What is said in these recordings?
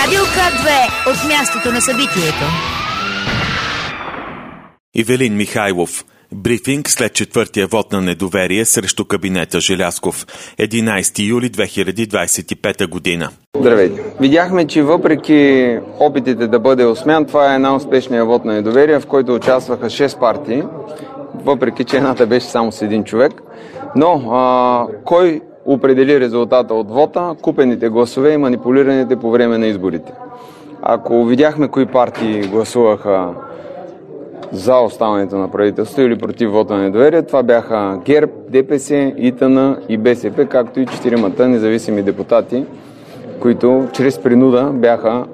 Радио К2 от мястото на събитието. Ивелин Михайлов. Брифинг след четвъртия вод на недоверие срещу кабинета Желязков. 11 юли 2025 година. Здравейте! Видяхме, че въпреки опитите да бъде осмян, това е най-успешният вод на недоверие, в който участваха 6 партии, въпреки че едната беше само с един човек. Но кой определи резултата от вота? Купените гласове и манипулираните по време на изборите. Ако видяхме кои партии гласуваха за оставането на правителството или против вота на недоверие, това бяха ГЕРБ, ДПС, ИТН и БСП, както и 4-мата независими депутати, които чрез принуда бяха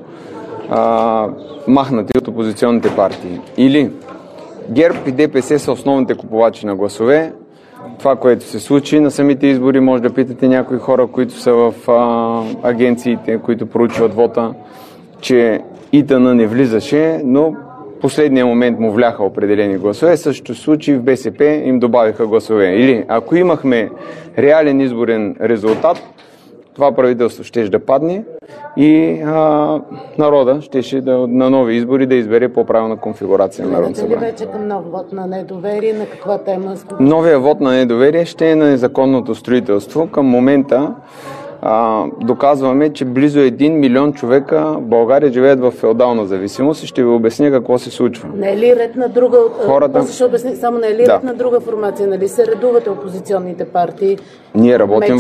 махнати от опозиционните партии. Или ГЕРБ и ДПС са основните купувачи на гласове. Това, което се случи на самите избори, може да питате някои хора, които са в агенциите, които проучват вота, че ИТН не влизаше, но последния момент му вляха определени гласове. Същото случай в БСП им добавиха гласове. Или ако имахме реален изборен резултат, това правителство ще да падне и народа ще на нови избори да избере по-правилна конфигурация на Народното събрание. Вече към нов вод на недоверие, на каква тема? Новия вод на недоверие ще е на незаконното строителство. Към момента доказваме, че близо 1 милион човека в България живеят в феодална зависимост и ще ви обясня какво се случва. Не е ли ред на друга? Хората... Ще обясня, само не е ли ред на друга формация? Нали се редувате опозиционните партии? Ние работим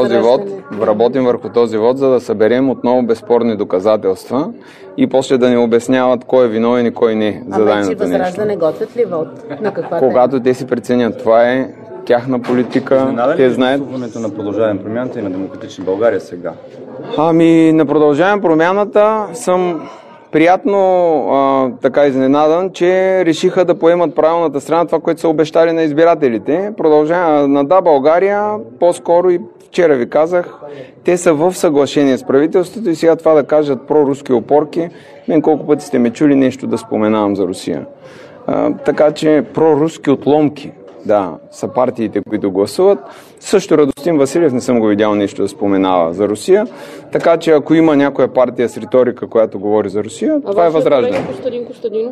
върху този вод, за да съберем отново безспорни доказателства и после да ни обясняват кой е виновен и кой не за даденото нещо. Възраждане готвят ли вод? На каква Когато тема? те си преценят, това е тяхна политика, те знаят. Гласуването на Продължаваме промяната и на Демократична България сега? На Продължаваме промяната съм приятно така изненадан, че решиха да поемат правилната страна, това, което са обещали на избирателите. На Да, България, по-скоро и вчера ви казах, те са в съглашение с правителството и сега това да кажат проруски опорки. Мен колко пъти сте ме чули нещо да споменавам за Русия. Така че проруски отломки, да, са партиите, които гласуват. Също Радостин Василев не съм го видял нещо да споменава за Русия. Така че ако има някоя партия с риторика, която говори за Русия, това е Възраждане. Костадин Костадинов?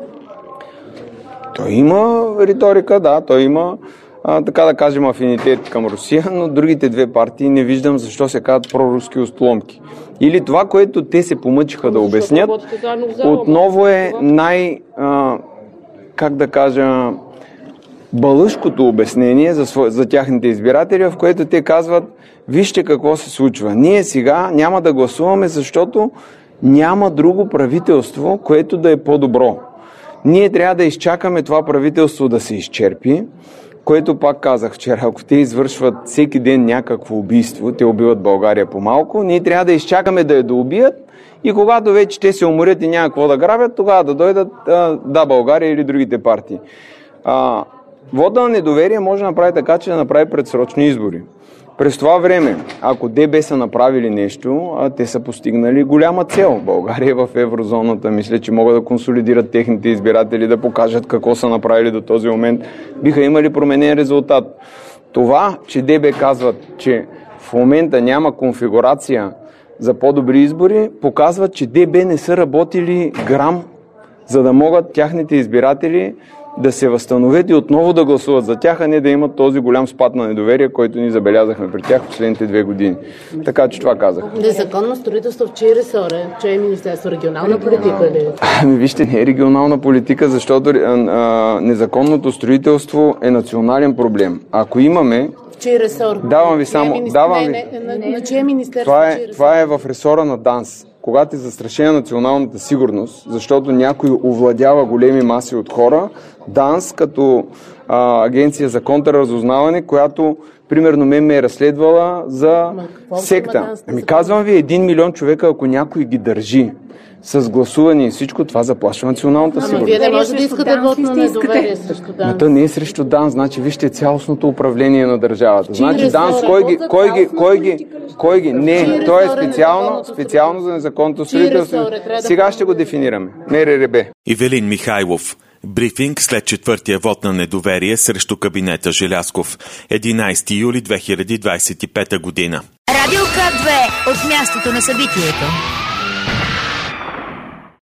Той има риторика, да, той има така да кажем афинитет към Русия, но другите две партии не виждам защо се казват проруски отломки. Или това, което те се помъчиха да обяснят, отново е как да кажа, балъшкото обяснение за тяхните избиратели, в което те казват: вижте какво се случва. Ние сега няма да гласуваме, защото няма друго правителство, което да е по-добро. Ние трябва да изчакаме това правителство да се изчерпи, което пак казах вчера, ако те извършват всеки ден някакво убийство, те убиват България по-малко, ние трябва да изчакаме да я доубият и когато вече те се уморят и няма какво да грабят, тогава да дойдат Да, България или другите партии. Вода на недоверие може да направи така, че да направи предсрочни избори. През това време, ако ДБ са направили нещо, те са постигнали голяма цел. България в еврозоната, мисля, че могат да консолидират техните избиратели, да покажат какво са направили до този момент, биха имали променен резултат. Това, че ДБ казват, че в момента няма конфигурация за по-добри избори, показват, че ДБ не са работили грам, за да могат тяхните избиратели да се възстановят и отново да гласуват за тях, а не да имат този голям спад на недоверие, който ни забелязахме при тях в последните 2 години. Така че това казах. Незаконно строителство в чий ресор е? Че е Министерство регионална политика ли? Вижте, не е регионална политика, защото незаконното строителство е национален проблем. Ако имаме... В чий ресор? Давам ви само... На чие министерство? Това е в ресора на ДАНС. Когато е застрашена националната сигурност, защото някой овладява големи маси от хора, ДАНС като агенция за контрразузнаване, която примерно ме е разследвала за секта. Казвам ви, 1 милион човека, ако някой ги държи с гласуване и всичко, това заплашва националната сигурност. Вие не може да искате вот на недоверие срещу ДАНС. Но то не е срещу ДАНС, значи вижте цялостното управление на държавата. Значи ДАНС, кой ги? Не, то е специално за незаконното строителство. Сега ще го дефинираме. МРРБ. Ивелин Михайлов. Брифинг след четвъртия вод на недоверие срещу кабинета Желязков. 11 юли 2025 година. Радио К2 от мястото на събитието.